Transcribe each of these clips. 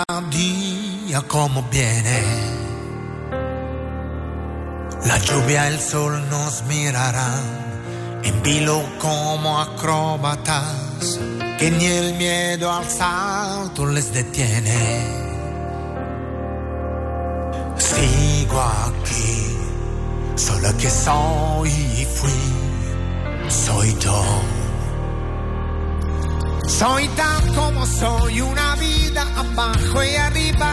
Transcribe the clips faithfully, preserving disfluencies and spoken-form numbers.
día como viene, la lluvia y el sol nos mirarán en vilo como acróbatas, que ni el miedo al salto les detiene. Sigo aquí, solo que soy y fui, soy yo. Soy tan como soy, una vida abajo y arriba,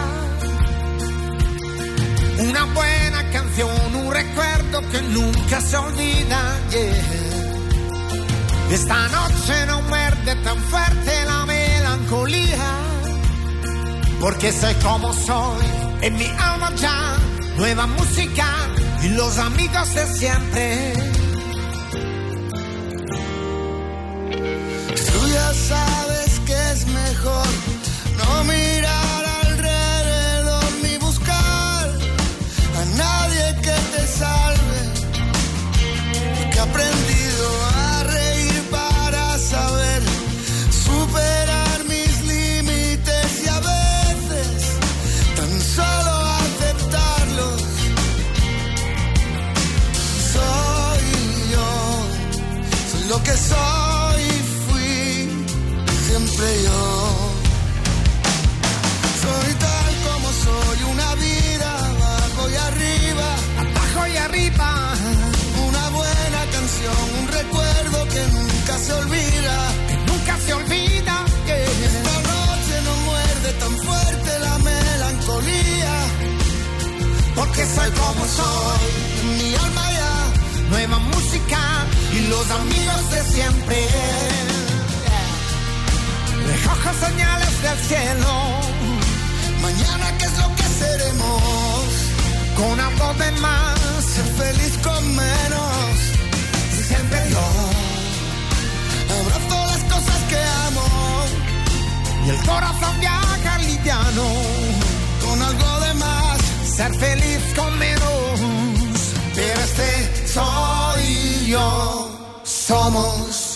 una buena canción, un recuerdo que nunca se olvida, yeah. Esta noche no muerde tan fuerte la melancolía, porque soy como soy, en mi alma ya, nueva música y los amigos de siempre. Tú ya sabes que es mejor no mirar alrededor ni buscar a nadie que te salve, porque he aprendido a reír para saber superar mis límites y a veces tan solo aceptarlos. Soy yo, soy lo que soy, fui siempre yo. Soy tal como soy, una vida abajo y arriba, abajo y arriba, una buena canción, un recuerdo que nunca se olvida, que nunca se olvida, yeah. Esta noche no muerde tan fuerte la melancolía, porque soy como soy, en mi alma ya, nueva música y los amigos de siempre, yeah. Recojo señales del cielo, mañana qué es lo que seremos, con algo de más, ser feliz con menos, siempre yo abrazo las cosas que amo y el corazón viaja liviano, con algo de más, ser feliz con menos, pero este soy yo, somos.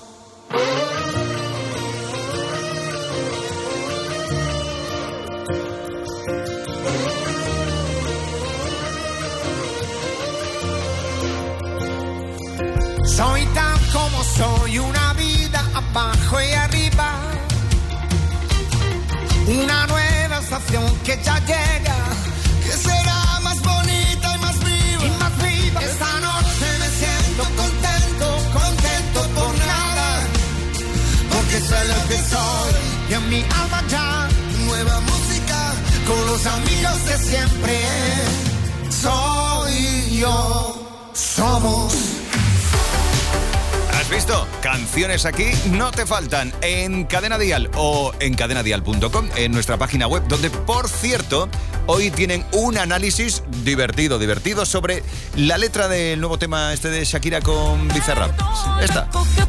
Soy tan como soy, una vida abajo y arriba, una nueva estación que ya llega, que será más bonita y más viva, y más viva. Esta noche me siento contento, contento por nada, porque soy lo que soy, y en mi alma ya, nueva música, con los amigos de siempre, soy yo, somos. ¿Has visto? Canciones aquí no te faltan en Cadena Dial o en cadena dial punto com, en nuestra página web, donde, por cierto, hoy tienen un análisis divertido, divertido sobre la letra del nuevo tema este de Shakira con Bizarrap. Esta.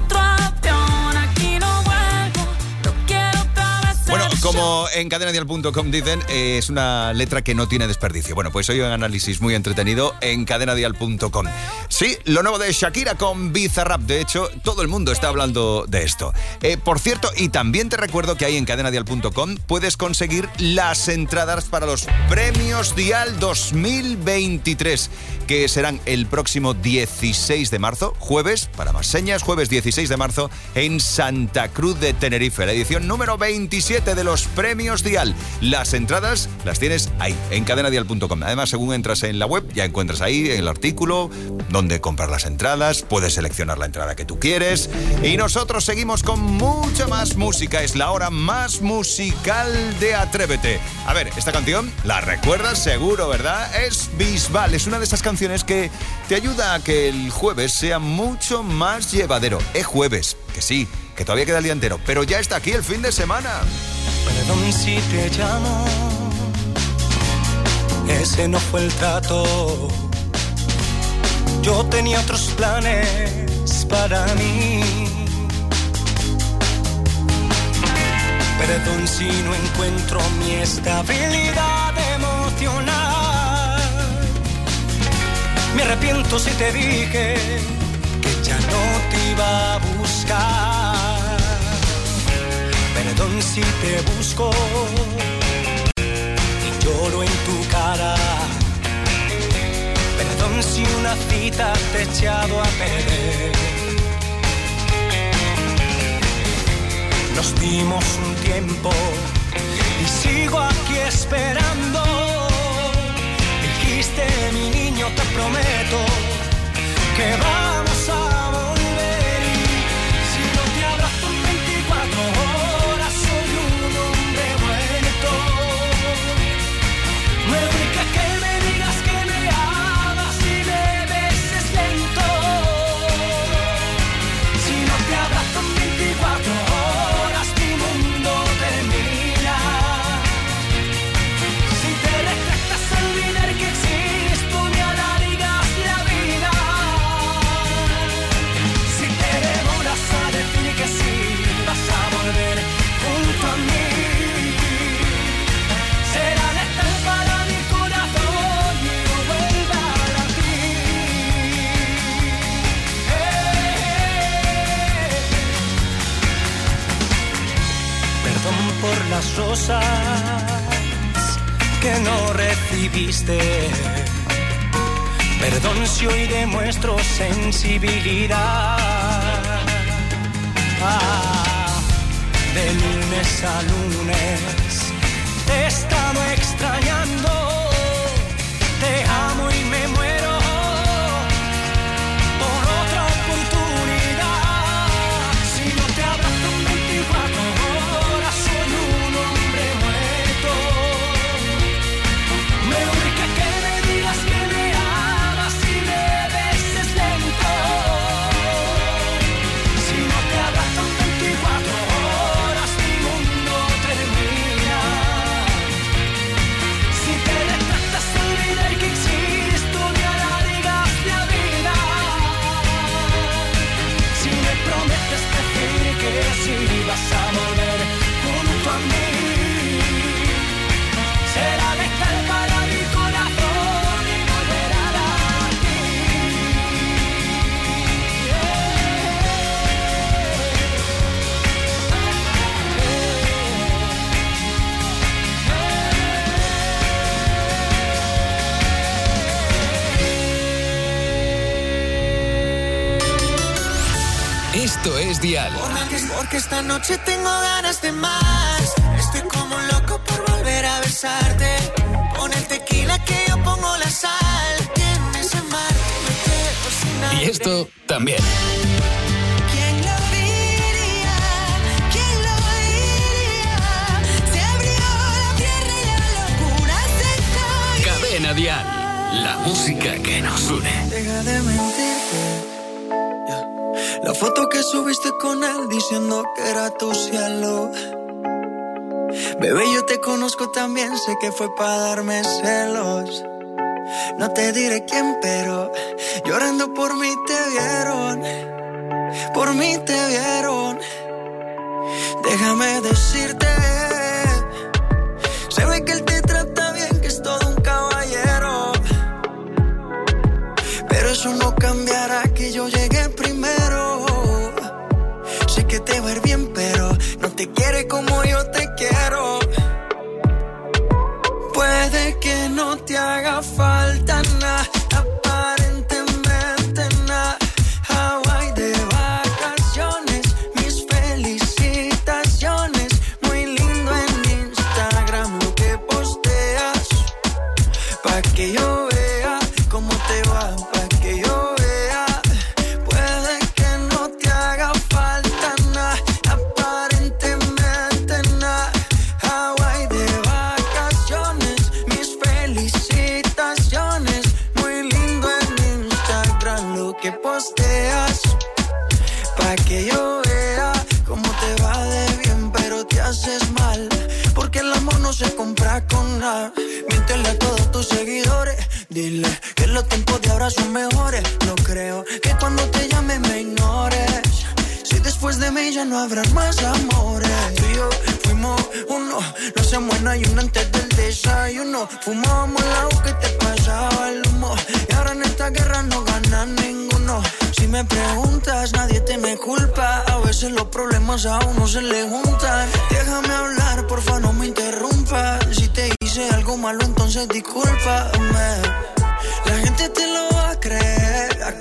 Bueno, como en cadena dial punto com dicen, eh, es una letra que no tiene desperdicio. Bueno, pues hoy un análisis muy entretenido en cadena dial punto com. Sí, lo nuevo de Shakira con Bizarrap. De hecho, todo el mundo está hablando de esto. Eh, por cierto, y también te recuerdo que ahí en cadena dial punto com puedes conseguir las entradas para los Premios Dial dos mil veintitrés, que serán el próximo dieciséis de marzo, jueves, para más señas, jueves dieciséis de marzo, en Santa Cruz de Tenerife, la edición número veintisiete de los Premios Dial. Las entradas las tienes ahí, en cadena dial punto com. Además, según entras en la web, ya encuentras ahí el artículo donde comprar las entradas, puedes seleccionar la entrada que tú quieres. Y nosotros seguimos con mucha más música. Es la hora más musical de Atrévete. A ver, esta canción, ¿la recuerdas seguro, verdad? Es Bisbal, es una de esas canciones que te ayuda a que el jueves sea mucho más llevadero. Es jueves, que sí, que todavía queda el día entero, pero ya está aquí el fin de semana. Perdón si te llamo, ese no fue el trato. Yo tenía otros planes para mí. Perdón si no encuentro mi estabilidad emocional. Me arrepiento si te dije que ya no te iba a buscar. Perdón si te busco mitad echado a perder. Nos dimos un tiempo y sigo aquí esperando. Dijiste, mi niño, te prometo que vamos a volver. Y si no te abrazo en veinticuatro horas, soy un hombre muerto. Me urge que me digas que me amas y me beses lento. Si no te abrazo en veinticuatro horas, mi mundo termina. Si te retractas a olvidar que existo, me alargas la vida. Si te demoras a decir que sí, vas a volver junto a mí. Será letal para mi corazón y no vuelva a latir. Eh. Perdón por las rosas que no recibiste. Perdón si hoy demuestro sensibilidad. Ah, de lunes a lunes te he estado extrañando. Te amo y me muero por otra oportunidad. Si no te abrazo en veinticuatro horas, soy un hombre muerto. Me urge que me digas que me amas y me beses lento. Si no te abrazo en veinticuatro horas, mi mundo termina. Si te retractas a olvidar que existo, me alargas la vida. Si me prometes decir que sí, vas a volver junto a mí. Será letal para mi corazón y volver a latir. Esto es Dial. Porque, porque esta noche tengo ganas de más. Estoy como un loco por volver a besarte. Pon el tequila que yo pongo la sal. Que en ese mar me quedo sin Y aire. esto también. ¿Quién lo diría? ¿Quién lo diría? Se abrió la tierra y la locura se cae. Cadena Dial. La música que nos une. Deja de mentirte. Yeah. La foto que subiste con él diciendo que era tu cielo. Bebé, yo te conozco también, sé que fue para darme celos. No te diré quién, pero llorando por mí te vieron. Por mí te vieron. Déjame decirte, se ve que él te trata bien, que es todo un caballero. Pero eso no cambiará que yo llegué primero. Sé que te va a ir bien, pero no te quiere como yo te quiero. Puede que no te haga falta nada, aparentemente nada. Hawaii de vacaciones, mis felicitaciones. Muy lindo en Instagram lo que posteas, pa' que yo vea cómo te va, pa' que yo vea. Puede que no te haga falta nada, aparentemente nada. Hawaii de vacaciones, mis felicitaciones. Muy lindo en Instagram lo que posteas, pa' que yo vea cómo te va de bien, pero te haces mal, porque el amor no se compra con nada. Miéntele a todos tus seguidores, dile que los tiempos de ahora son mejores. No creo que cuando te llame me ignores. Si después de mí ya no habrán más amores. Tú y yo fuimos uno, no hacemos en ayuno antes del desayuno. Fumábamos el agua que te pasaba el humo, y ahora en esta guerra no gana ninguno. Si me preguntas, nadie te me culpa. A veces los problemas a uno se le juntan. Déjame hablar, porfa, no me interrumpas. Si te hice algo malo, entonces discúlpame. La gente te lo va a creer.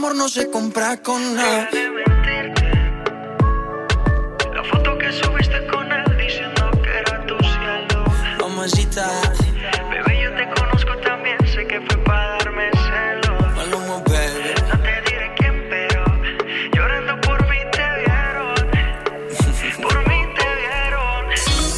amor no se compra con nada. La foto que subiste con él diciendo que era tu cielo. Mamacita, Bebé, yo te conozco también, sé que fue para darme celos. Maluma, baby. No te diré quién, pero llorando por mí te vieron. Por mí te vieron.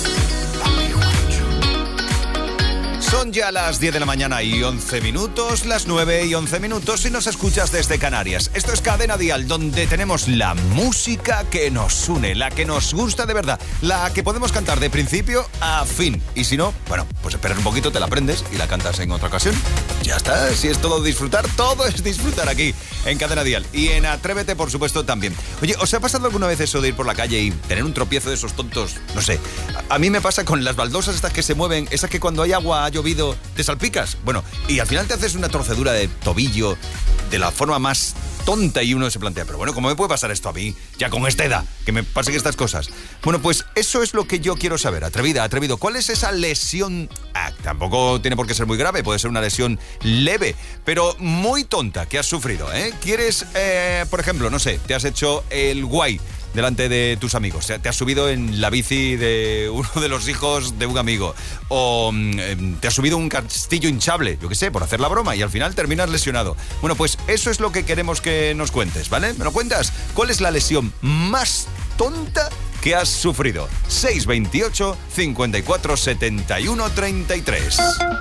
Son ya las diez de la mañana y once minutos, las nueve y once minutos si nos escuchas desde Canarias. Esto es Cadena Dial, donde tenemos la música que nos une, la que nos gusta de verdad, la que podemos cantar de principio a fin. Y si no, bueno, pues esperas un poquito, te la aprendes y la cantas en otra ocasión. Ya está, si es todo disfrutar, todo es disfrutar aquí en Cadena Dial. Y en Atrévete, por supuesto, también. Oye, ¿os ha pasado alguna vez eso de ir por la calle y tener un tropiezo de esos tontos? No sé, a, a mí me pasa con las baldosas estas que se mueven, esas que cuando hay agua, ha llovido, te salpicas. Bueno, y al final te haces una torcedura de tobillo de la forma más tonta y uno se plantea, pero bueno, ¿cómo me puede pasar esto a mí? Ya con esta edad, que me pasen estas cosas. Bueno, pues eso es lo que yo quiero saber. Atrevida, atrevido, ¿cuál es esa lesión? Ah, tampoco tiene por qué ser muy grave, puede ser una lesión leve, pero muy tonta que has sufrido, ¿eh? ¿Quieres, eh, por ejemplo, no sé, te has hecho el guay delante de tus amigos, te has subido en la bici de uno de los hijos de un amigo, o eh, te has subido un castillo hinchable, yo qué sé, por hacer la broma, y al final terminas lesionado? Bueno, pues eso es lo que queremos que nos cuentes, ¿vale? ¿Me lo cuentas? ¿Cuál es la lesión más tonta que has sufrido? seis veintiocho, cincuenta y cuatro, setenta y uno, treinta y tres.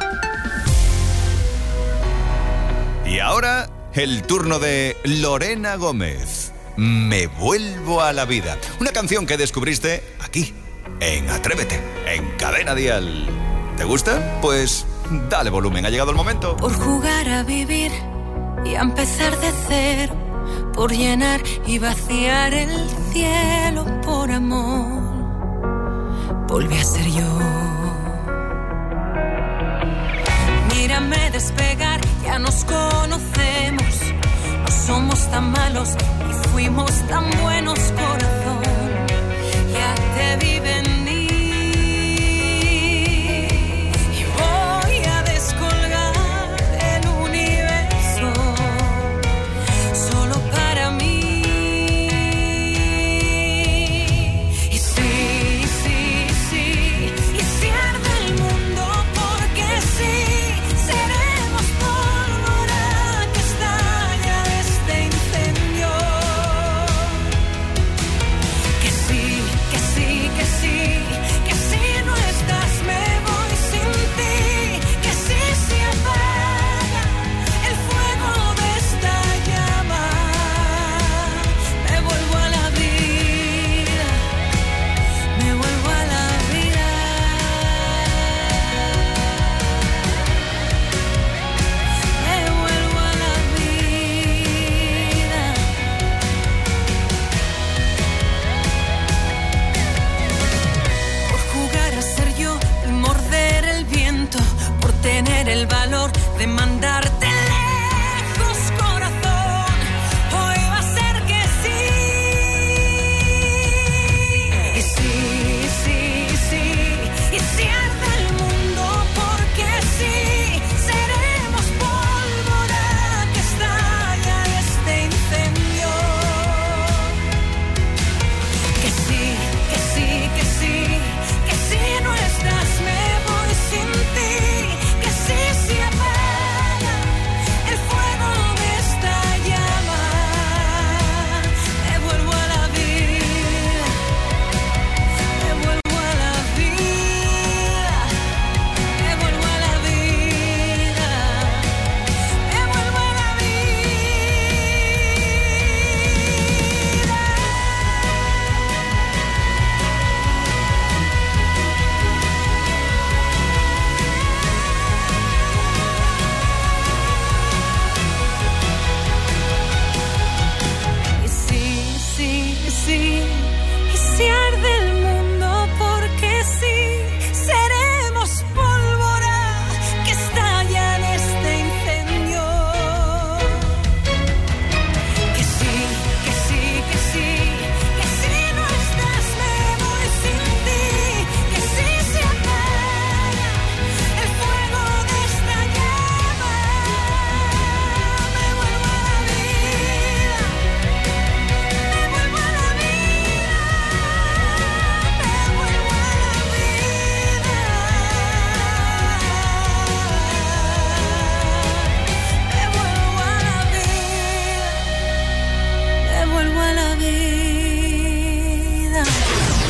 Y ahora, el turno de Lorena Gómez. Me vuelvo a la vida. Una canción que descubriste aquí, en Atrévete, en Cadena Dial. ¿Te gusta? Pues dale volumen, ha llegado el momento. Por jugar a vivir y a empezar de cero, por llenar y vaciar el cielo por amor, volví a ser yo. Mírame despegar, ya nos conocemos. No somos tan malos y fuimos tan buenos, corazón. Ya te vi venir y voy a descolgar el universo solo para mí. Y sí, sí, sí, y si arde el mundo, porque sí, seremos pólvora que estalla este incendio. Que sí, que sí, que sí, que si no estás me voy sin ti. Que sí se apaga el fuego de esta llama, me vuelvo a la vida, me vuelvo a la vida. Me vuelvo a la vida. Por jugar a ser yo y morder el viento, por tener el valor de mandarte lejos, corazón. Hoy va a ser que sí. Y sí, sí, sí, y si arde el mundo, porque sí, seremos pólvora que estalla este incendio. Que sí, que sí, que sí, que si no estás me voy sin ti. Que sí se apaga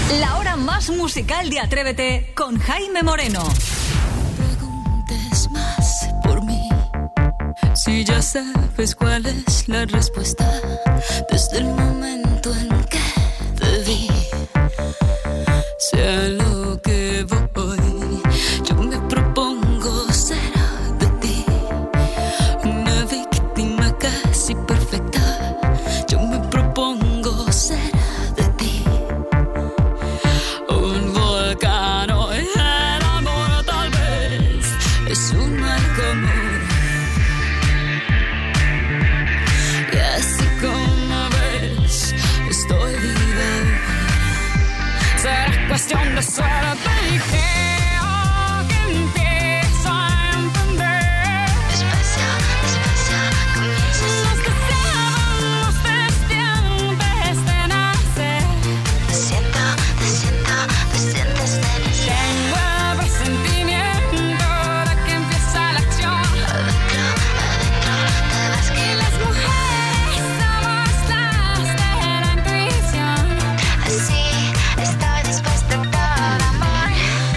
La hora más musical de Atrévete con Jaime Moreno. Preguntes más por mí, si ya sabes cuál es la respuesta desde el momento en que te vi. Sea lo que voy, yo me propongo ser de ti, una víctima casi perfecta. Yo me propongo ser de ti, un volcán o el amor tal vez es un mal común. Y así como ves, estoy viva. Será cuestión de suerte y creo que empiezo a entender. Despacio, despacio, comienzas a los deseos despiertes de nacer. Te siento, te siento, te sientes de nacer. Tengo el presentimiento de que empieza la acción. Adentro, adentro, te vas que las mujeres somos las de la intuición. Así estoy dispuesta a todo amor.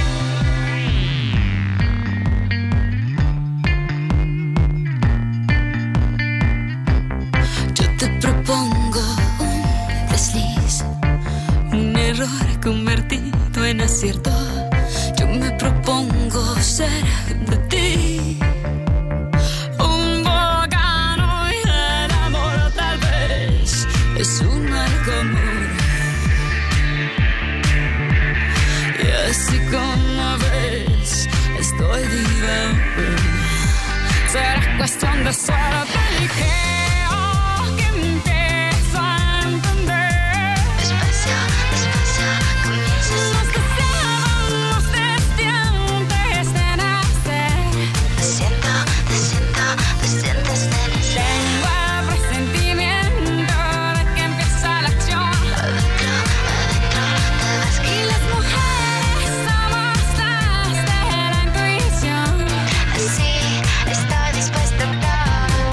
Yo te propongo un desliz, un error convertido en acierto. Yo me propongo ser de ti, un volcán y el amor tal vez es un mal común. Y así como ves, estoy viva. Será cuestión de suerte y creo que empiezo a entender. Despacio, despacio, comienzas los deseos despiertes de nacer. Te siento, te siento, te sientes de nacer. Tengo el presentimiento de que empieza la acción. Adentro, adentro, te vas y las mujeres somos las de la intuición. Así estoy dispuesta a todo.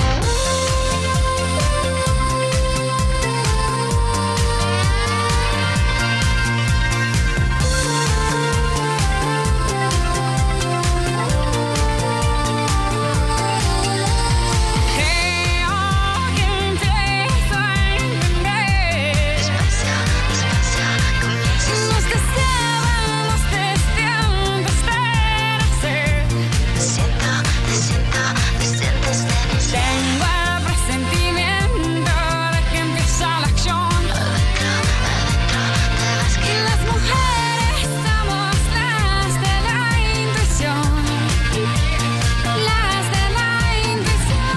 Creo que empiezo a entender. Despacio, despacio, comienzas los deseos despiertes de nacer. Te siento, te siento, te sientes de nacer. Tengo el presentimiento de que empieza la acción. Adentro, adentro, te vas y las mujeres somos las de la intuición. Las de la intuición.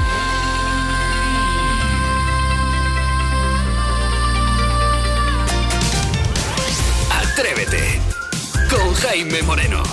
Atrévete con Jaime Moreno.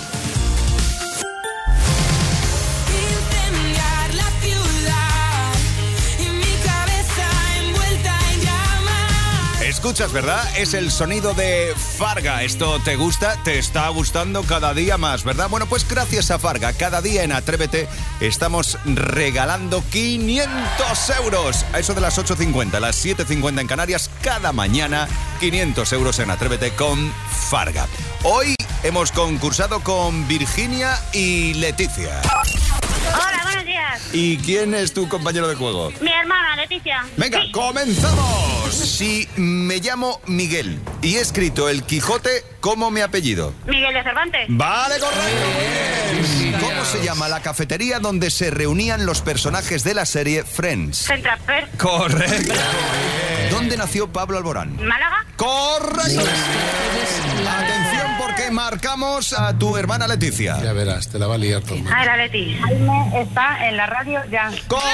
Incendiar la ciudad y mi cabeza envuelta en llamas. Escuchas, ¿verdad? Es el sonido de Farga. ¿Esto te gusta? ¿Te está gustando cada día más, verdad? Bueno, pues gracias a Farga, cada día en Atrévete estamos regalando quinientos euros. A eso de las ocho cincuenta, las siete cincuenta en Canarias, cada mañana quinientos euros en Atrévete con Farga. Hoy hemos concursado con Virginia y Leticia. Hola, buenos días. ¿Y quién es tu compañero de juego? Mi hermana, Leticia. Venga, Sí. comenzamos. Si me llamo Miguel y he escrito El Quijote, ¿cómo mi apellido? Miguel de Cervantes. Vale, correcto. ¿Cómo se llama la cafetería donde se reunían los personajes de la serie Friends? Central Perk. Correcto. ¿Dónde nació Pablo Alborán? Málaga. Correcto. Atención porque marcamos a tu hermana Leticia. Ya verás, te la va a liar todo. Ah, era Leti. Jaime está en la radio ya.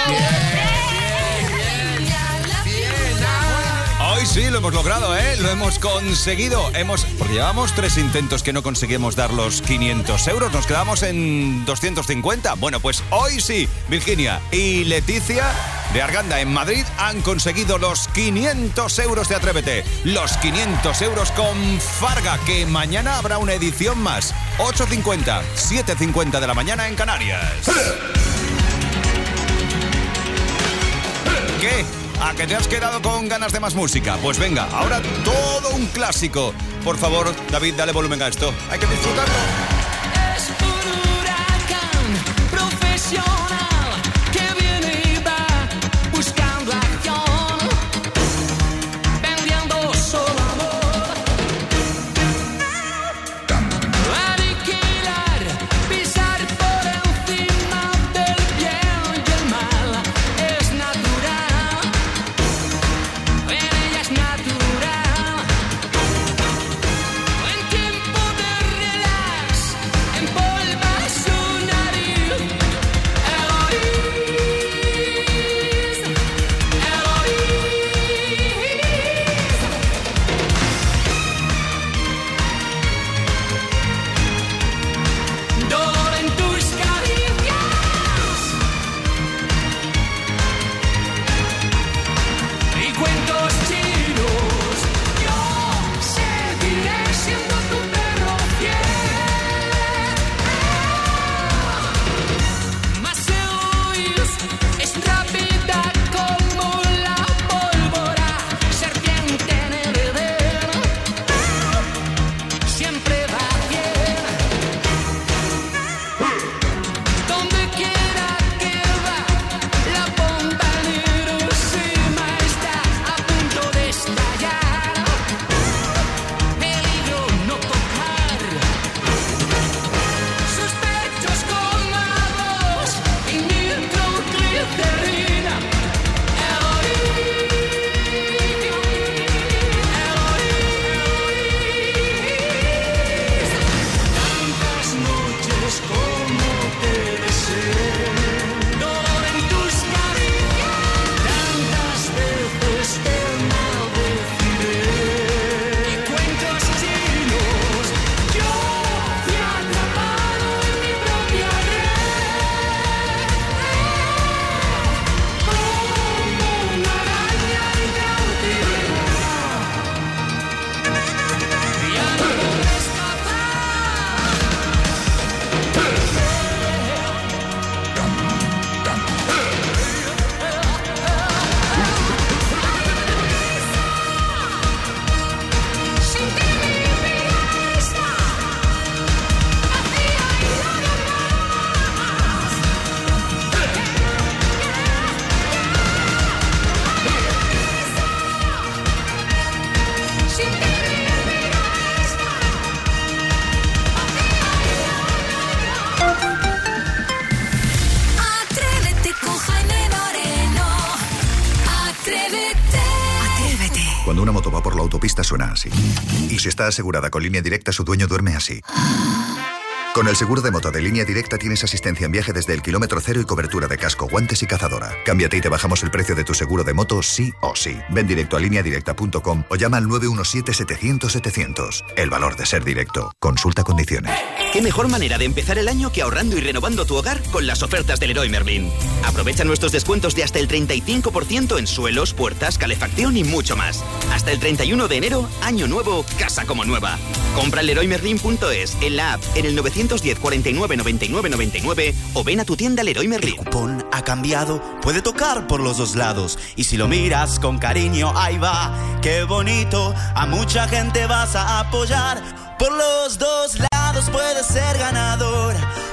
Hoy sí, lo hemos logrado, ¿eh? Lo hemos conseguido. Hemos, porque llevamos tres intentos que no conseguimos dar los quinientos euros. Nos quedamos en doscientos cincuenta. Bueno, pues hoy sí, Virginia y Leticia de Arganda en Madrid han conseguido los quinientos euros de Atrévete. Los quinientos euros con Farga, que mañana habrá una edición más. ocho cincuenta, siete cincuenta de la mañana en Canarias. ¿Qué? ¿A que te has quedado con ganas de más música? Pues venga, ahora todo un clásico. Por favor, David, dale volumen a esto. Hay que disfrutarlo. Es un huracán profesional que viene y va buscando acción, vendiendo solo amor. Aniquilar, pisar por encima del bien y el mal es natural. En ella es natural. En tiempo de relax, empolva su nariz. Egoísmo, egoísmo. Dolor en tus caricias y cuentos chinos. Yo seguiré siendo tu perro fiel. Más egoísmo es rápida como la pólvora, serpiente en el Edén, siempre va bien. Donde quiera que va, la bomba en Hiroshima está a punto de estallar. Peligro no tocar sus pechos con arroz y nitroglicerina. Tantas noches como te deseo, dolor en tus caricias, tantas veces te maldeciré. Y cuentos chinos, yo fui atrapado en mi propia red, como una araña en cautiverio. Ya no podré escapar. Sin ti mi vida está vacía y nada más. Sin ti mi vida está Atrévete con Jaime Moreno. Atrévete. Atrévete. Cuando una moto va por la autopista suena así. Y si está asegurada con Línea Directa, su dueño duerme así. Con el seguro de moto de Línea Directa tienes asistencia en viaje desde el kilómetro cero y cobertura de casco, guantes y cazadora. Cámbiate y te bajamos el precio de tu seguro de moto sí o sí. Ven directo a línea directa punto com o llama al nueve uno siete, setecientos, setecientos. El valor de ser directo. Consulta condiciones. ¿Qué mejor manera de empezar el año que ahorrando y renovando tu hogar con las ofertas del Leroy Merlin? Aprovecha nuestros descuentos de hasta el treinta y cinco por ciento en suelos, puertas, calefacción y mucho más. Hasta el treinta y uno de enero, año nuevo, casa como nueva. Compra en leroy merlin punto es, en la app, en el nueve uno cero, cuarenta y nueve, noventa y nueve, noventa y nueve o ven a tu tienda Leroy Merlin. El cupón ha cambiado, puede tocar por los dos lados. Y si lo miras con cariño, ahí va, qué bonito. A mucha gente vas a apoyar. Por los dos lados puedes ser ganador.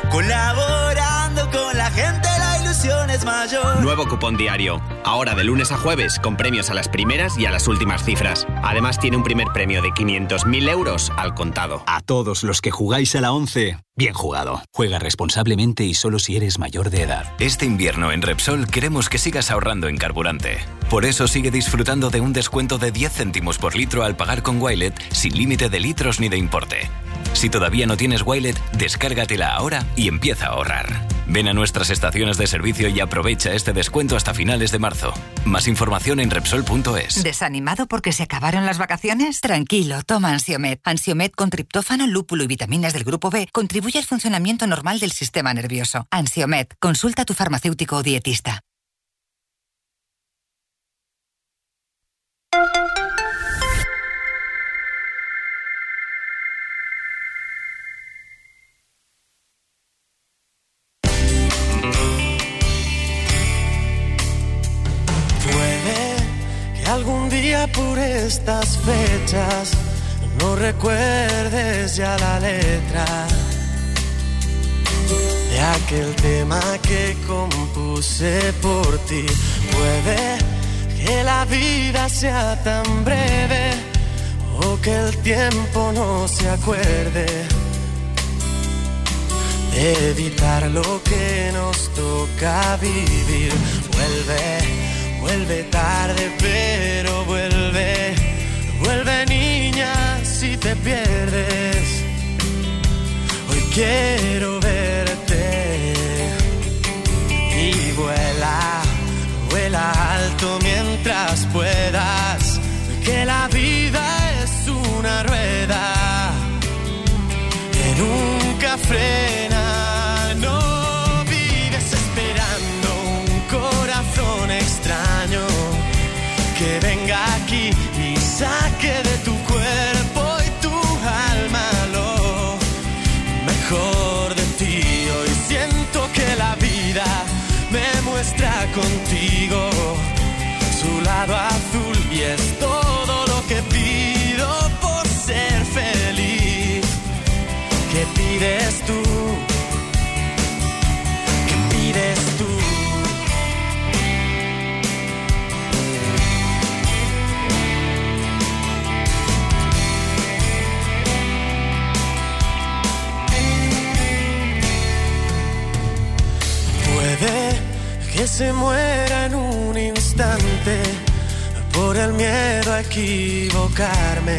Colaborando con la gente, la ilusión es mayor. Nuevo cupón diario. Ahora de lunes a jueves, con premios a las primeras y a las últimas cifras. Además tiene un primer premio de quinientos mil euros al contado. A todos los que jugáis a la once, bien jugado. Juega responsablemente y solo si eres mayor de edad. Este invierno en Repsol queremos que sigas ahorrando en carburante. Por eso sigue disfrutando de un descuento de diez céntimos por litro al pagar con Wilet sin límite de litros ni de importe. Si todavía no tienes Wilet, descárgatela ahora y empieza a ahorrar. Ven a nuestras estaciones de servicio y aprovecha este descuento hasta finales de marzo. Más información en Repsol punto es. ¿Desanimado porque se acabaron las vacaciones? Tranquilo, toma Ansiomed. Ansiomed con triptófano, lúpulo y vitaminas del grupo B contribuye al funcionamiento normal del sistema nervioso. Ansiomed, consulta a tu farmacéutico o dietista. Llueve estas fechas no recuerdes ya la letra de aquel tema que compuse por ti. Puede que la vida sea tan breve o que el tiempo no se acuerde de evitar lo que nos toca vivir. Vuelve, vuelve tarde, pero vuelve, vuelve niña si te pierdes. Hoy quiero verte y vuela, vuela alto mientras puedas, que la vida es una rueda que nunca frena. No vives esperando un corazón extraño que venga aquí y saque de tu cuerpo y tu alma lo mejor de ti. Hoy siento que la vida me muestra contigo su lado azul y es todo lo que pido por ser feliz. ¿Qué pides tú? ¿Qué pides tú? Puede que se muera en un instante por el miedo a equivocarme.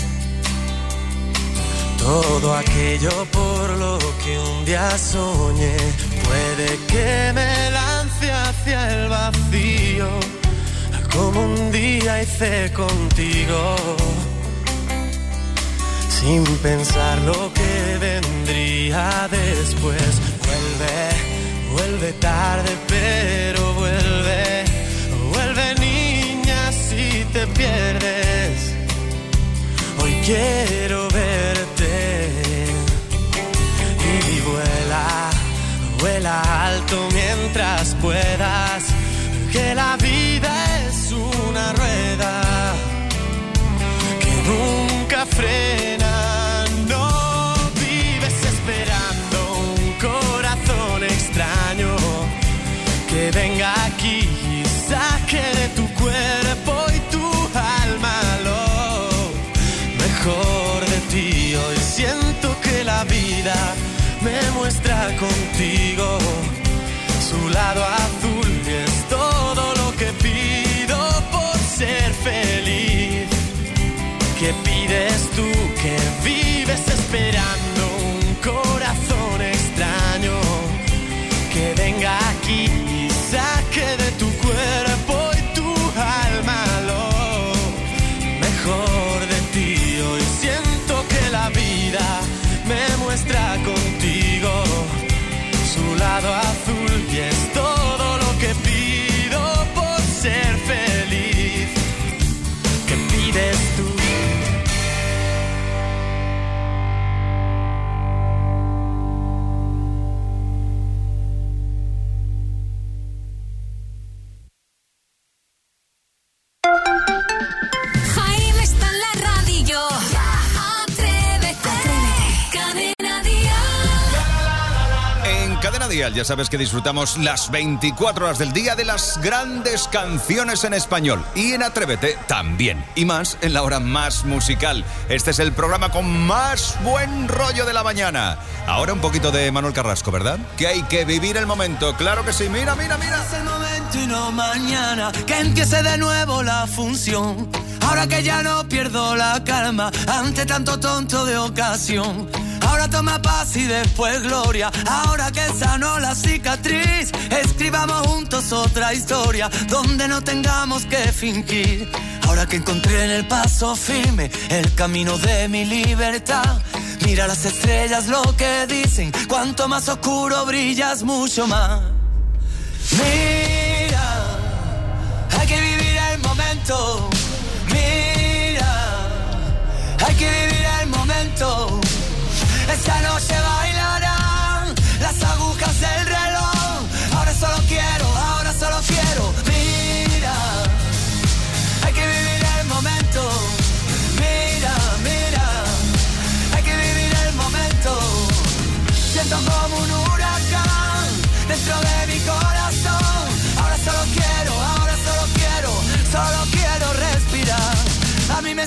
Todo aquello por lo que un día soñé, puede que me lance hacia el vacío, como un día hice contigo, sin pensar lo que vendría después. Vuelve, vuelve tarde, pero vuelve, vuelve niña si te pierdes. Hoy quiero verte y vuela, vuela alto mientras puedas, que la vida es una rueda que nunca frena. No vives esperando un corazón extraño que venga aquí y saque de tu cuerpo y tu alma lo mejor de ti. Hoy siento que la vida me muestra contigo su lado azul y es todo lo que pido por ser feliz. ¿Qué pides tú? Que vives esperando un corazón extraño que venga aquí y saque de tu cuerpo y tu alma lo mejor de ti. Hoy siento que la vida me muestra contigo su lado azul y es todo lo que pido por ser feliz. ¿Qué pides tú? Jaime está en la radio. Atrévete. Cadena Dial. En Cadena Dial ya sabes que disfrutamos las veinticuatro horas del día de las grandes canciones en español. Y en Atrévete también. Y más en la hora más musical. Este es el programa con más buen rollo de la mañana. Ahora un poquito de Manuel Carrasco, ¿verdad? Que hay que vivir el momento. Claro que sí. Mira, mira, mira. Es el momento y no mañana, que empiece de nuevo la función. Ahora que ya no pierdo la calma ante tanto tonto de ocasión. Ahora toma paz y después gloria. Ahora que sanó la cicatriz, escribamos juntos otra historia donde no tengamos que fingir. Ahora que encontré en el paso firme el camino de mi libertad, mira las estrellas lo que dicen, cuanto más oscuro brillas mucho más. Mira, hay que vivir el momento. Mira, hay que vivir el momento. Esta noche bailarán las agujas del reloj. Ahora solo quiero, ahora solo quiero. Mira, hay que vivir el momento.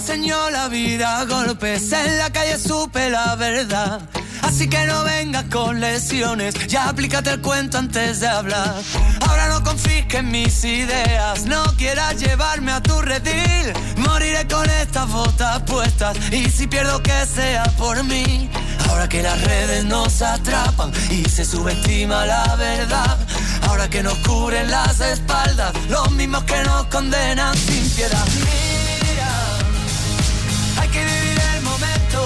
enseñó la vida a golpes, en la calle supe la verdad. Así que no vengas con lesiones, ya aplícate el cuento antes de hablar. Ahora no confisques mis ideas, no quieras llevarme a tu redil. Moriré con estas botas puestas y si pierdo que sea por mí. Ahora que las redes nos atrapan y se subestima la verdad. Ahora que nos cubren las espaldas, los mismos que nos condenan sin piedad. Mira, hay que vivir el momento.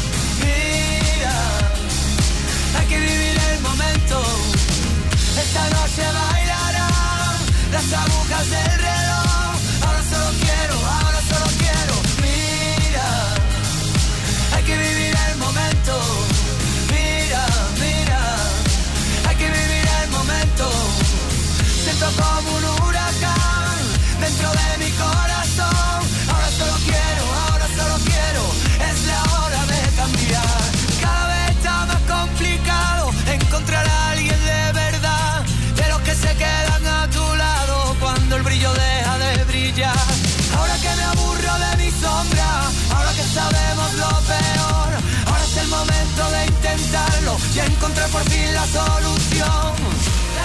Hay que vivir el momento. Esta noche bailarán las agujas del reloj. Ahora solo quiero, ahora solo quiero. Mira, hay que vivir el momento. Mira, mira, hay que vivir el momento. Siento como un huracán dentro de mi corazón. Ahora solo quiero, ahora solo quiero. Es la hora de cambiar. Cada vez está más complicado encontrar a alguien de verdad, de los que se quedan a tu lado cuando el brillo deja de brillar. Ahora que me aburro de mi sombra, ahora que sabemos lo peor, ahora es el momento de intentarlo y encontrar por fin la solución.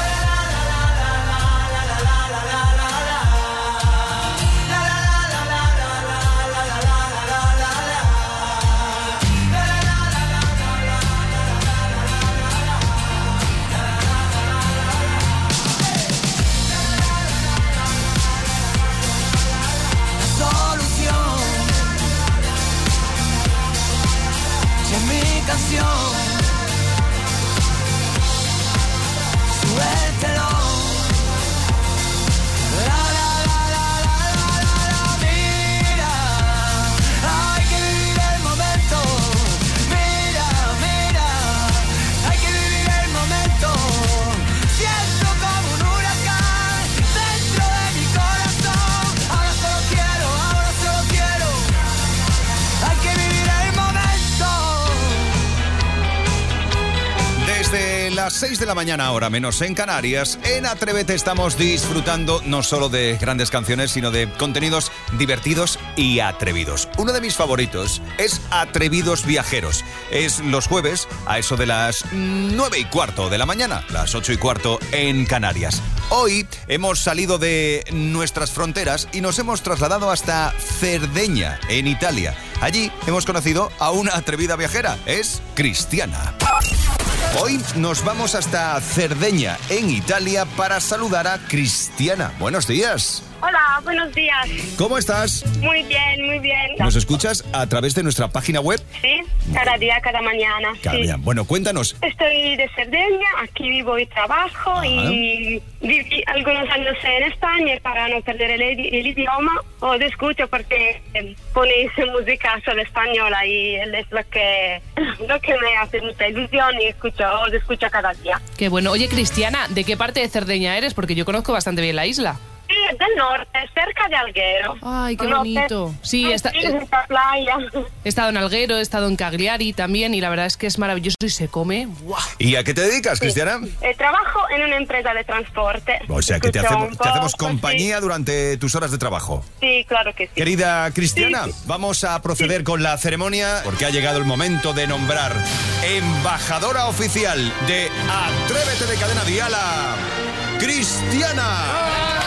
Canción, suéltelo. La, la, la, la, la, la, la, mira, hay que vivir el momento. Mira, mira, hay que vivir el momento. Siento como un huracán dentro de mi corazón. Ahora solo quiero, ahora solo quiero. Hay que vivir el momento. Desde las seis de la mañana, hora menos en Canarias, en Atrévete estamos disfrutando no solo de grandes canciones, sino de contenidos divertidos y atrevidos. Uno de mis favoritos es Atrevidos Viajeros. Es los jueves a eso de las nueve y cuarto de la mañana, las ocho y cuarto en Canarias. Hoy hemos salido de nuestras fronteras y nos hemos trasladado hasta Cerdeña, en Italia. Allí hemos conocido a una atrevida viajera, es Cristiana. Hoy nos vamos hasta Cerdeña, en Italia, para saludar a Cristiana. Buenos días. Hola, buenos días. ¿Cómo estás? Muy bien, muy bien. ¿Nos escuchas a través de nuestra página web? Sí, cada día, cada mañana. Cada sí. día. Bueno, cuéntanos. Estoy de Cerdeña, aquí vivo y trabajo. Ajá. Y viví algunos años en España para no perder el, el idioma. Os escucho porque ponéis música solo española y es lo que, lo que me hace mucha ilusión y escucho, os escucho cada día. Qué bueno. Oye, Cristiana, ¿de qué parte de Cerdeña eres? Porque yo conozco bastante bien la isla. Sí, es del norte, cerca de Alguero. Ay, qué no, bonito. Sí, está, sí, eh, playa. He estado en Alguero, he estado en Cagliari también y la verdad es que es maravilloso y se come. ¡Wow! ¿Y a qué te dedicas, Sí. Cristiana? Eh, trabajo en una empresa de transporte. O sea, que te Escucho hacemos, un te hacemos poco, compañía durante tus horas de trabajo. Sí. sí, claro que sí. Querida Cristiana, Sí, sí. vamos a proceder con la ceremonia porque ha llegado el momento de nombrar embajadora oficial de Atrévete de Cadena Dial a Cristiana.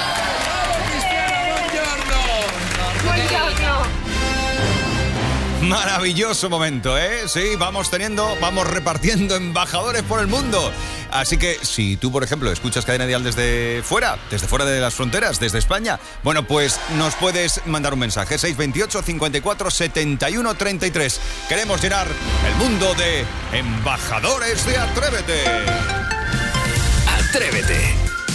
Maravilloso momento, ¿eh? Sí, vamos teniendo, vamos repartiendo embajadores por el mundo. Así que si tú, por ejemplo, escuchas Cadena Dial desde fuera, desde fuera de las fronteras, desde España, bueno, pues nos puedes mandar un mensaje, seis dos ocho, cincuenta y cuatro, setenta y uno, treinta y tres. Queremos llenar el mundo de embajadores de Atrévete. Atrévete.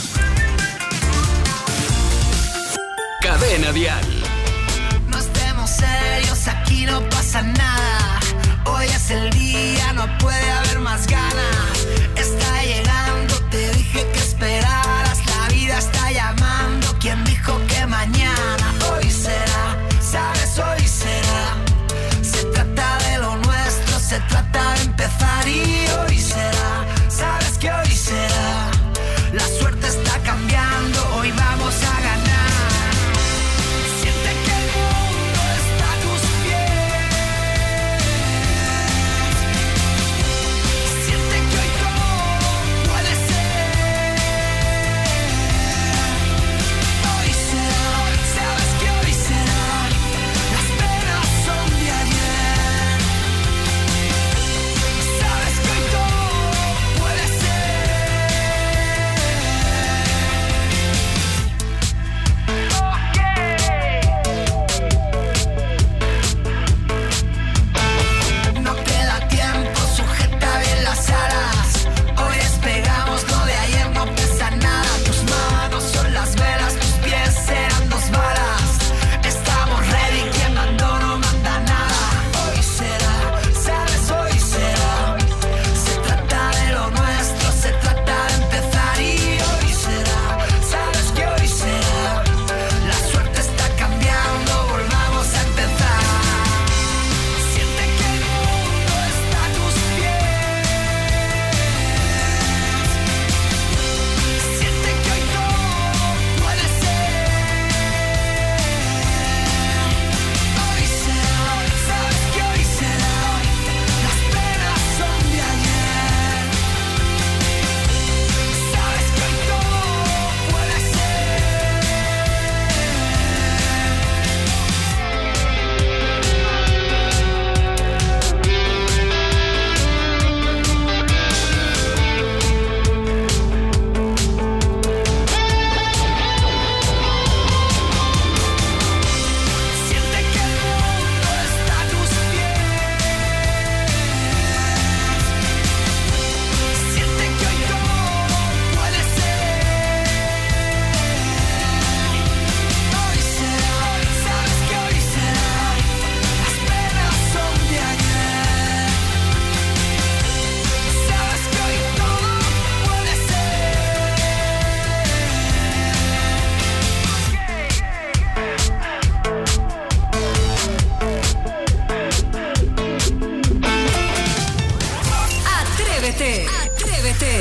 Cadena Dial. No estemos serios, aquí no pasa nada. Hoy es el día, no puede haber más ganas. Está llegando, te dije que esperaras. La vida está llamando, ¿quién dijo que mañana? Hoy será, sabes, hoy será. Se trata de lo nuestro, se trata de empezar y hoy será. Sabes que hoy será. La suerte está cambiando, hoy vamos a ganar. Siente que el mundo está a tus Atrévete, atrévete.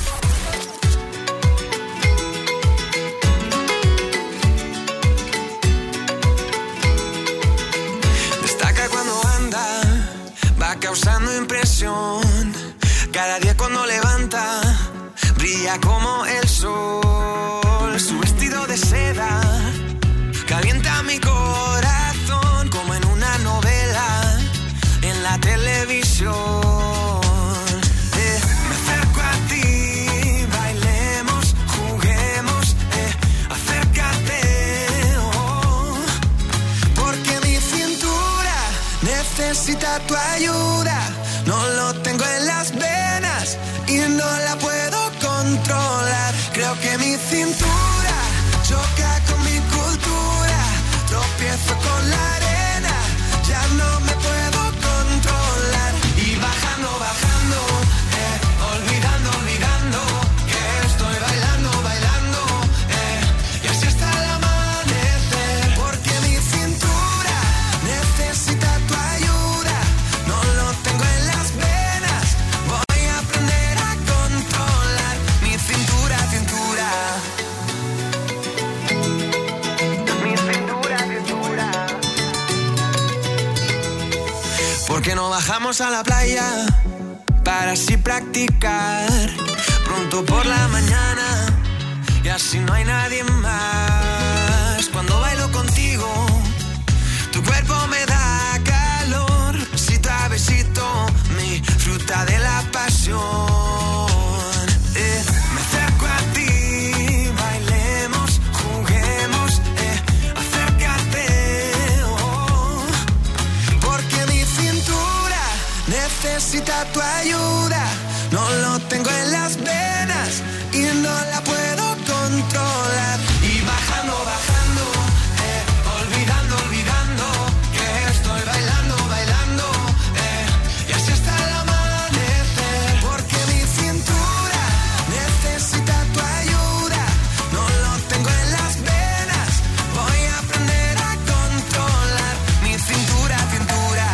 Destaca cuando anda, va causando impresión. Cada día cuando levanta, brilla como el sol. Su vestido de seda calienta mi corazón como en una novela en la televisión. Eh, me acerco a ti, bailemos, juguemos, eh, acércate, oh, porque mi cintura necesita tu ayuda. No lo tengo en las venas y no la puedo controlar. Creo que mi cintura choca con mi cultura. Tropiezo con la arena, ya no me puedo controlar. Y bajando, bajando, eh, olvidando, olvidando que estoy bailando, bailando, eh, y así hasta el amanecer. Porque mi cintura necesita tu ayuda. No lo tengo en las venas, voy a aprender a controlar mi cintura, cintura. Mi cintura, cintura. ¿Por qué no bajamos a la playa para así practicar pronto por la mañana y así no hay nadie más? Cuando bailo contigo, tu cuerpo me da calor, besito a besito, mi fruta de la pasión. Eh, me acerco a ti, bailemos, juguemos, eh, acércate, oh, porque mi cintura necesita tu ayuda. No lo tengo en las venas y no la puedo controlar. Y bajando, bajando, eh, olvidando, olvidando que estoy bailando, bailando, eh, y así hasta el amanecer. Porque mi cintura necesita tu ayuda. No lo tengo en las venas, voy a aprender a controlar mi cintura, cintura.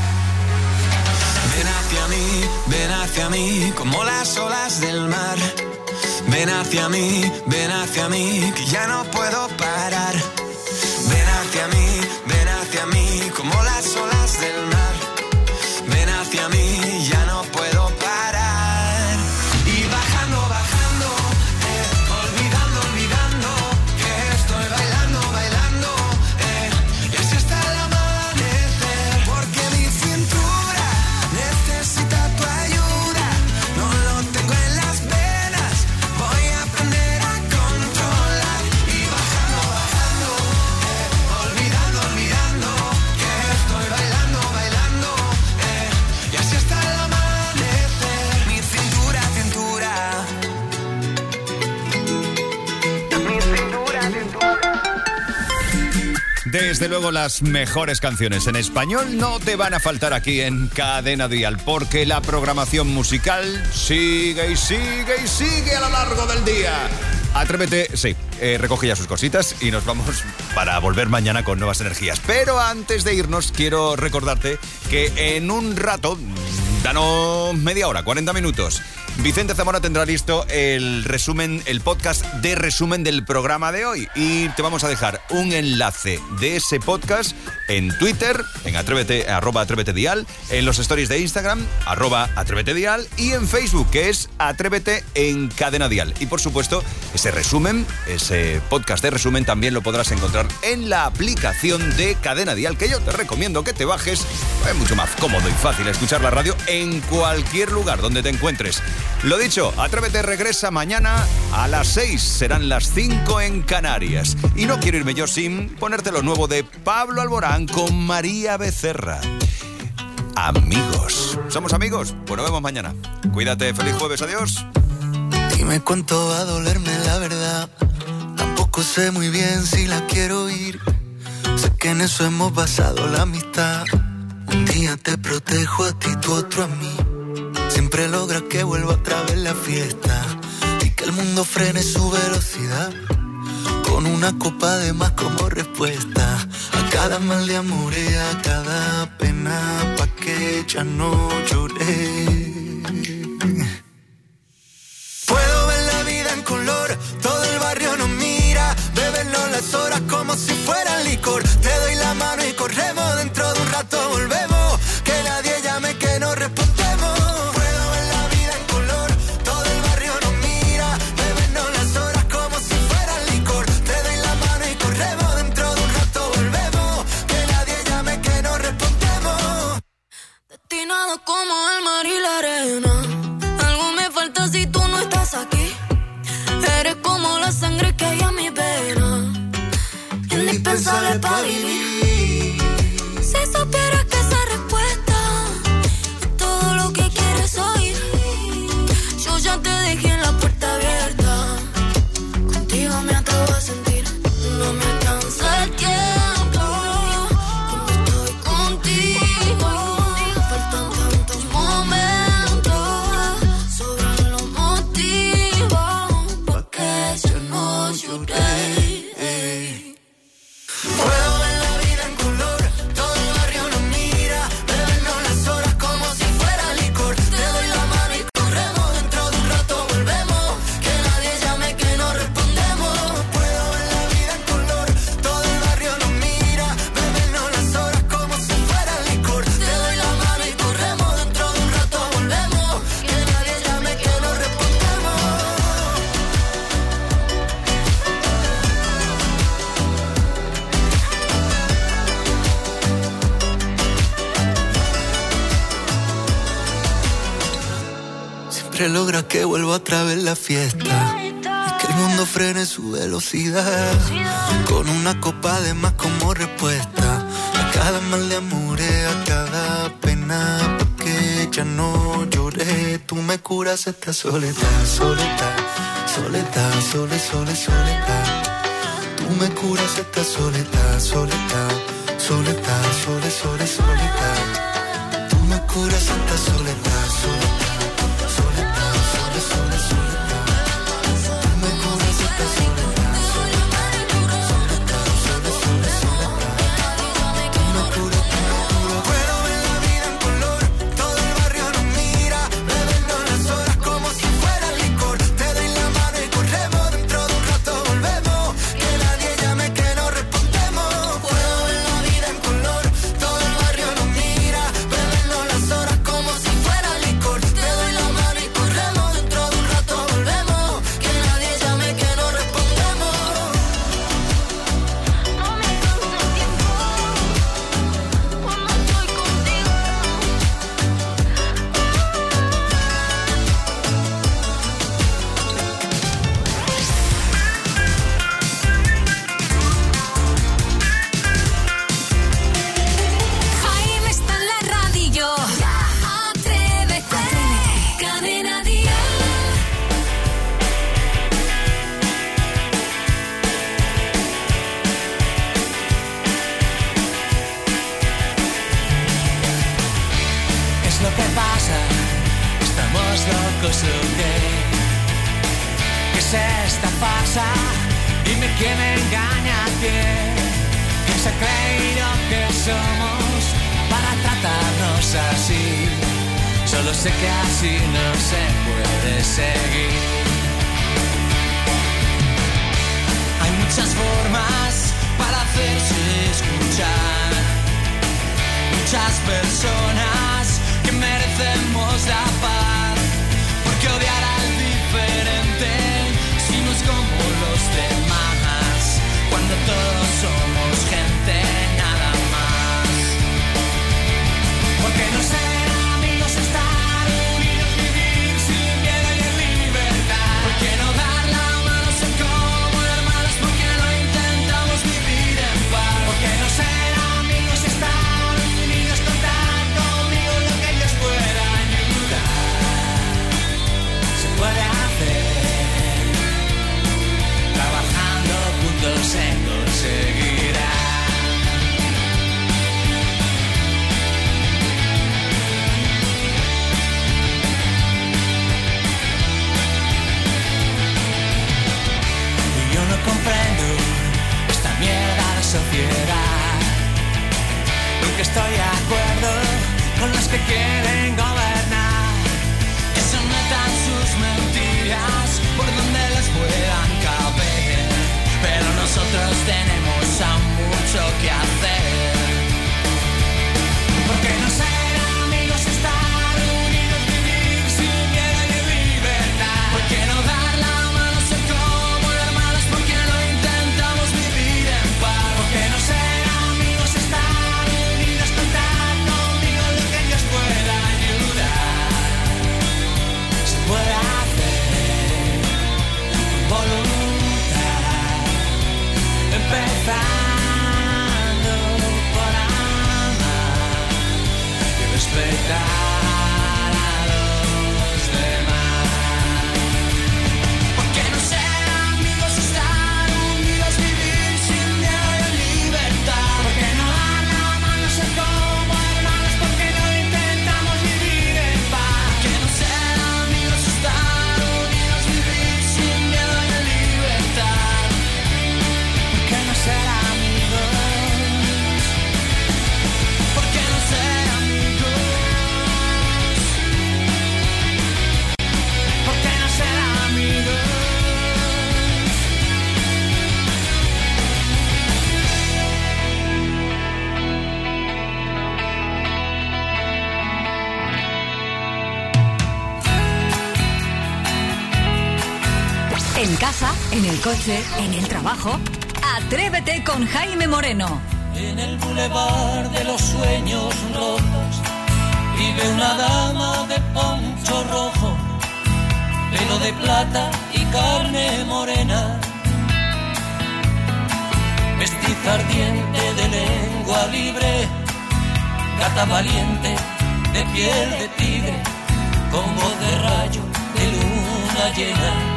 Ven hacia mí, ven hacia mí, como las olas del mar. Ven hacia mí, ven hacia mí, que ya no puedo parar. Ven hacia mí, ven hacia mí, como las olas del mar. Ven hacia mí, ya no puedo parar. Y bajando, bajando, eh, olvidando, olvidando que estoy bailando, bailando, eh, y así hasta el amanecer. Porque mi cintura necesita tu ayuda. No lo tengo en las venas, voy a aprender a controlar. Y bajando, bajando, eh, olvidando, olvidando que estoy bailando, bailando, eh, y así hasta el amanecer. Mi cintura, cintura. Mi cintura, cintura. Desde luego las mejores canciones en español no te van a faltar aquí en Cadena Dial, porque la programación musical sigue y sigue y sigue a lo largo del día. Atrévete, sí, eh, recoge ya sus cositas y nos vamos para volver mañana con nuevas energías. Pero antes de irnos quiero recordarte que en un rato, danos media hora, cuarenta minutos, Vicente Zamora tendrá listo el resumen, el podcast de resumen del programa de hoy. Y te vamos a dejar un enlace de ese podcast en Twitter, en Atrévete, arroba Atrévete Dial, en los stories de Instagram, arroba Atrévete Dial, y en Facebook, que es Atrévete en Cadena Dial. Y por supuesto, ese resumen, ese podcast de resumen, también lo podrás encontrar en la aplicación de Cadena Dial, que yo te recomiendo que te bajes. Es mucho más cómodo y fácil escuchar la radio en cualquier lugar donde te encuentres. Lo dicho, Atrévete regresa mañana a las seis, serán las cinco en Canarias. Y no quiero irme yo sin ponerte lo nuevo de Pablo Alborán con María Becerra. Amigos. ¿Somos amigos? Pues nos vemos mañana. Cuídate, feliz jueves, adiós. Dime cuánto va a dolerme la verdad. Tampoco sé muy bien si la quiero oír. Sé que en eso hemos basado la amistad. Un día te protejo a ti, tú otro a mí. Siempre logras que vuelva otra vez la fiesta y que el mundo frene su velocidad. Con una copa de más como respuesta a cada mal de amor y a cada pena, pa' que ya no lloré. si fuera licor. Te doy la mano y corremos, dentro de un rato volvemos. Que nadie llame, que no respondemos. Puedo ver la vida en color, todo el barrio nos mira. Bebernos las horas como si fuera licor. Te doy la mano y corremos, dentro de un rato volvemos. Que nadie llame, que no respondemos. Destinado como el mar y la arena. Algo me falta si tú no estás aquí. Eres como la sangre que hay en mi vena, indispensable para vivir. Si supieras que esa respuesta es todo lo que quieres oír. Yo ya te dejé en la puerta abierta. Contigo me atrevo a sentir. No me alcanza el tiempo cuando estoy contigo. Faltan tantos momentos, sobran los motivos pa' que yo no lloré. Puedo ver la vida en color, todo el barrio nos mira. Bebernos las horas como si fuera licor. Te doy la mano y corremos, dentro de un rato volvemos. Que nadie llame, que no respondemos. Puedo ver la vida en color, todo el barrio nos mira. Bebernos las horas como si fuera licor. Te doy la mano y corremos, dentro de un rato volvemos. Que nadie llame, que no respondemos. Siempre logra que vuelva otra vez la fiesta y que el mundo frene su velocidad. Con una copa de más como respuesta a cada mal de amores, a cada pena, porque ya no lloré. Tú me curas esta soledad, soledad, soledad, sole, sole, soledad. Tú me curas esta soledad, soledad, soledad, sole, sole, soledad. Tú me curas esta soledad, soledad. Soledad, sole, sole, soledad. Tú me curas esta soledad, soledad. Soledad, sole, sole, soledad. Tú me curas, tú me curas. Puedo ver la vida en color, todo el barrio nos mira. Bebernos las horas como si fuera licor. Te doy la mano y corremos, dentro de un rato volvemos. Que nadie llame, que no respondemos. Puedo ver la vida en color, todo el barrio nos mira. Bebernos las horas como si fuera licor. Te doy la mano y corremos, dentro de un rato volvemos. Que nadie llame, que no respondemos. No me cansa el tiempo cuando estoy contigo. Jaime está en la radio. Atrévete. Cadena Dial. ¿Qué es lo que pasa? ¿Estamos locos o qué? ¿Qué es esta farsa? Dime quién me engaña a quién. ¿Quién se ha creído que somos para tratarnos así? Solo sé que así no se puede seguir. Hay muchas formas para hacerse escuchar. Muchas personas que merecemos la paz. Porque odiar al diferente si no es como los demás. Cuando todos somos gente nada más. Porque no ser amigos, estar unidos, vivir sin miedo y en libertad. Porque no dar la mano, ser como hermanos. Porque no intentamos vivir en paz. Porque no ser amigos, estar unidos, contar conmigo lo que ellos puedan ayudar. Se puede hacer, trabajando juntos se conseguirá. Y yo no comprendo esta mierda de sociedad. Nunca estoy de acuerdo con los que quieren gobernar. Que se metan sus mentiras por donde les puedan caber. Pero nosotros tenemos a En casa, en el coche, en el trabajo. Atrévete con Jaime Moreno. En el bulevar de los sueños rotos vive una dama de poncho rojo, pelo de plata y carne morena, mestiza ardiente de lengua libre, gata valiente de piel de tigre, con voz de rayo de luna llena.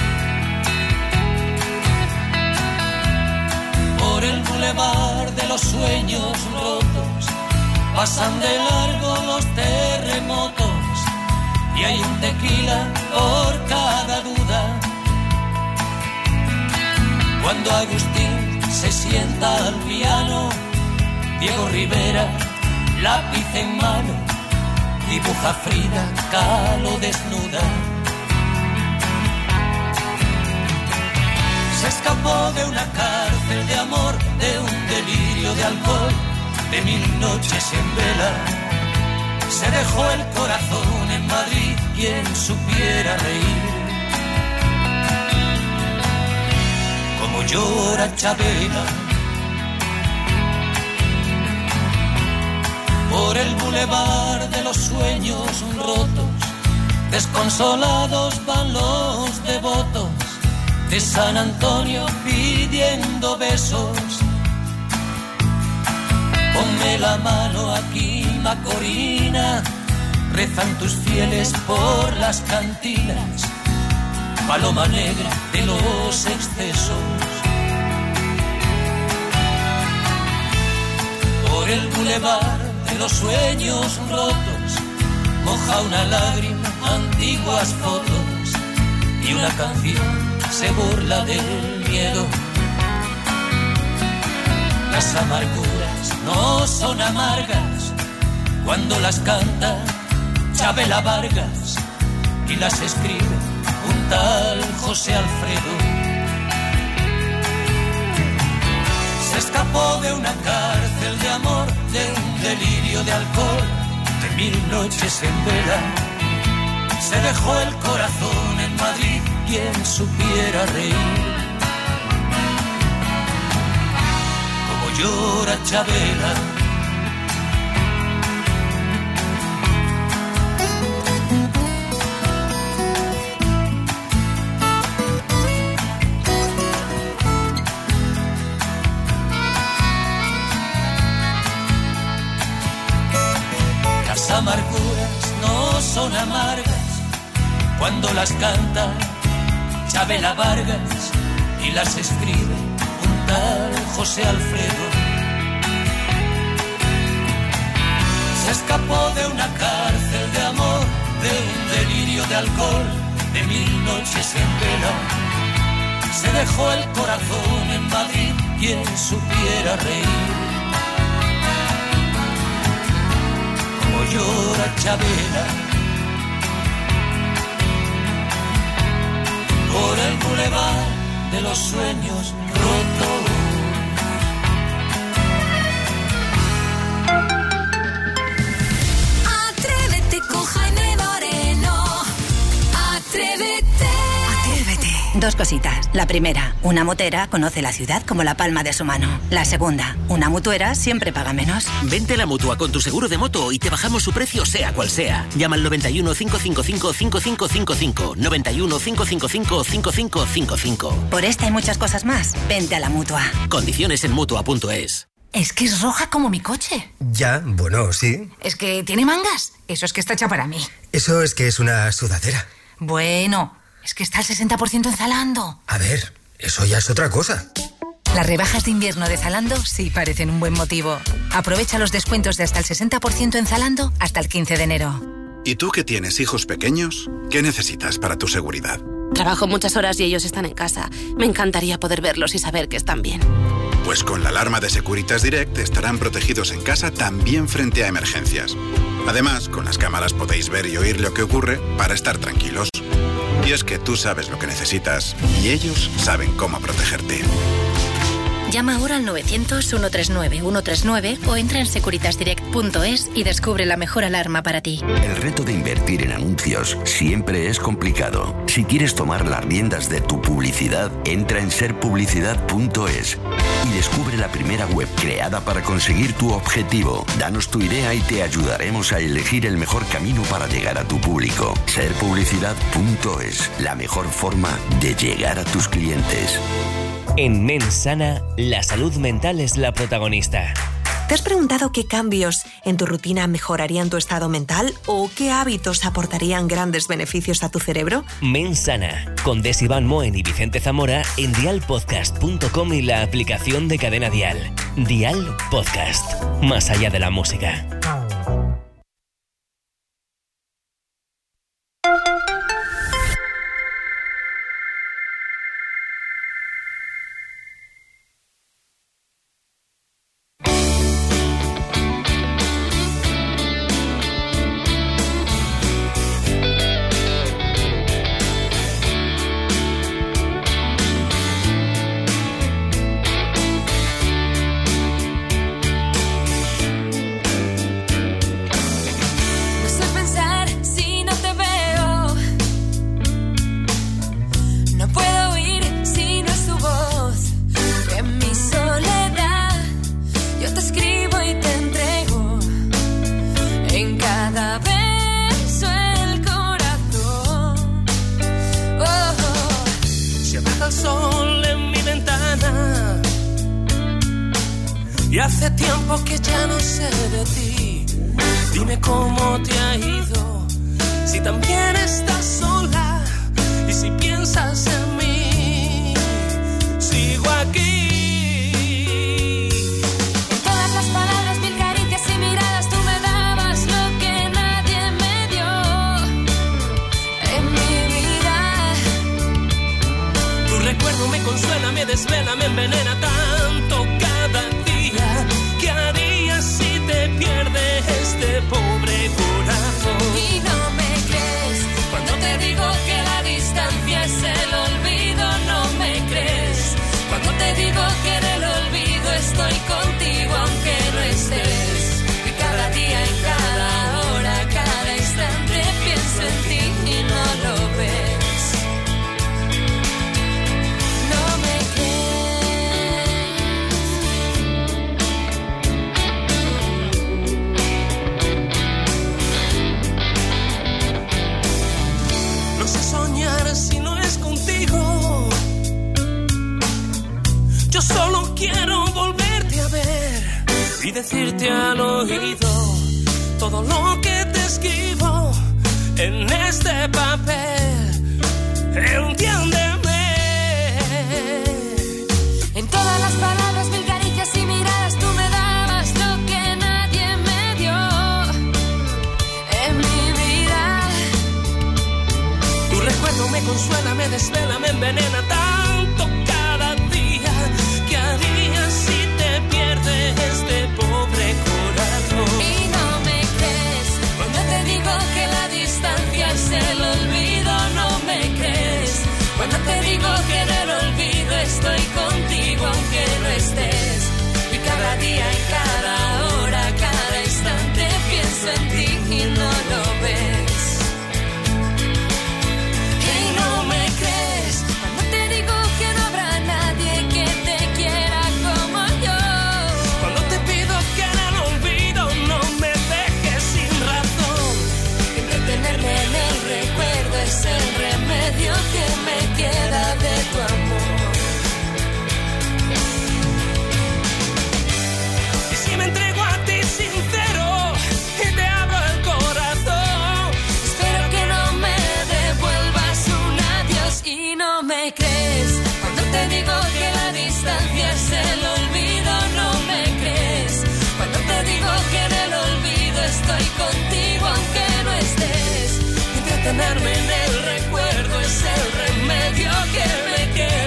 Por el bulevar de los sueños rotos pasan de largo los terremotos y hay un tequila por cada duda. Cuando Agustín se sienta al piano, Diego Rivera, lápiz en mano, dibuja Frida Kahlo desnuda. Se escapó de una cárcel de amor, de un delirio de alcohol, de mil noches en vela. Se dejó el corazón en Madrid, quien supiera reír. Como llora Chabela. Por el bulevar de los sueños rotos, desconsolados van los devotos de San Antonio pidiendo besos. Ponme la mano aquí, Macorina, rezan tus fieles por las cantinas, paloma negra de los excesos. Por el bulevar de los sueños rotos moja una lágrima antiguas fotos y una canción se burla del miedo. Las amarguras no son amargas cuando las canta Chabela Vargas y las escribe un tal José Alfredo. Se escapó de una cárcel de amor, de un delirio de alcohol, de mil noches en vela. Se dejó el corazón en Madrid, quien supiera reír. Como llora Chabela. Las amarguras no son amargas cuando las canta Chabela Vargas y las escribe un tal José Alfredo. Se escapó de una cárcel de amor, de un delirio de alcohol, de mil noches en vela. Se dejó el corazón en Madrid, quien supiera reír. Como llora Chabela. Por el bulevar de los sueños rotos. Atrévete con Jaime Moreno. Atrévete. Atrévete. Dos cositas. La primera, una motera conoce la ciudad como la palma de su mano. La segunda, una mutuera siempre paga menos. Vente a la Mutua con tu seguro de moto y te bajamos su precio sea cual sea. Llama al noventa y uno, cinco cinco cinco, cinco cinco cinco cinco. noventa y uno, cinco cinco cinco, cinco cinco cinco cinco. Por esta y muchas cosas más, vente a la Mutua. Condiciones en Mutua punto es. Es que es roja como mi coche. Ya, bueno, sí. Es que tiene mangas. Eso es que está hecha para mí. Eso es que es una sudadera. Bueno, es que está al sesenta por ciento en Zalando. A ver, eso ya es otra cosa. Las rebajas de invierno de Zalando sí parecen un buen motivo. Aprovecha los descuentos de hasta el sesenta por ciento en Zalando hasta el quince de enero. ¿Y tú que tienes hijos pequeños? ¿Qué necesitas para tu seguridad? Trabajo muchas horas y ellos están en casa. Me encantaría poder verlos y saber que están bien. Pues con la alarma de Securitas Direct estarán protegidos en casa también frente a emergencias. Además, con las cámaras podéis ver y oír lo que ocurre para estar tranquilos. Y es que tú sabes lo que necesitas y ellos saben cómo protegerte. Llama ahora al novecientos, ciento treinta y nueve, ciento treinta y nueve o entra en securitasdirect punto es y descubre la mejor alarma para ti. El reto de invertir en anuncios siempre es complicado. Si quieres tomar las riendas de tu publicidad, entra en ser publicidad punto es y descubre la primera web creada para conseguir tu objetivo. Danos tu idea y te ayudaremos a elegir el mejor camino para llegar a tu público. ser publicidad punto es, la mejor forma de llegar a tus clientes. En Mensana, la salud mental es la protagonista. ¿Te has preguntado qué cambios en tu rutina mejorarían tu estado mental o qué hábitos aportarían grandes beneficios a tu cerebro? Mensana, con Desi Van Moen y Vicente Zamora en dial podcast punto com y la aplicación de Cadena Dial. Dial Podcast, más allá de la música. Y hace tiempo que ya no sé de ti. Dime cómo te ha ido, si también estás sola y si piensas en mí. Sigo aquí. En todas las palabras, mil caricias y miradas, tú me dabas lo que nadie me dio en mi vida. Tu recuerdo me consuela, me desvela, me envenena tanto cada día. ¿Qué harías si te pierde este pobre corazón? Y no me crees cuando te digo que la distancia es el olvido. No me crees cuando te digo que en el olvido estoy contigo aunque no estés. Y cada día, en cada hora, cada instante pienso en ti y no lo ves. No me No sé soñar si no es contigo. Yo solo quiero volverte a ver y decirte al oído todo lo que te escribo en este papel. Entiéndeme. En todas las palabras, mil caricias y miradas, tú me dabas lo que nadie me dio en mi vida. Tu recuerdo me consuela, me desvela, me envenena tanto cada día. ¿Qué harías si te pierde este pobre corazón? Y no me crees cuando te digo que la distancia es el olvido. No me crees cuando te digo que en el olvido estoy contigo aunque no estés. Y cada día, en cada hora, cada instante pienso en ti y no lo ves. Y no me crees cuando te digo que no habrá nadie que te quiera como yo. Cuando te pido que en el olvido no me dejes sin razón. Entretenerme en el recuerdo es el remedio que me queda de tu amor. Y si me entrego a ti sincero y te abro el corazón, Espero que no me devuelvas un adiós. Y no me crees cuando te digo que la distancia es el olvido. No me crees cuando te digo que en el olvido estoy contigo aunque no estés. entretenerme en el recuerdo es el remedio que me queda.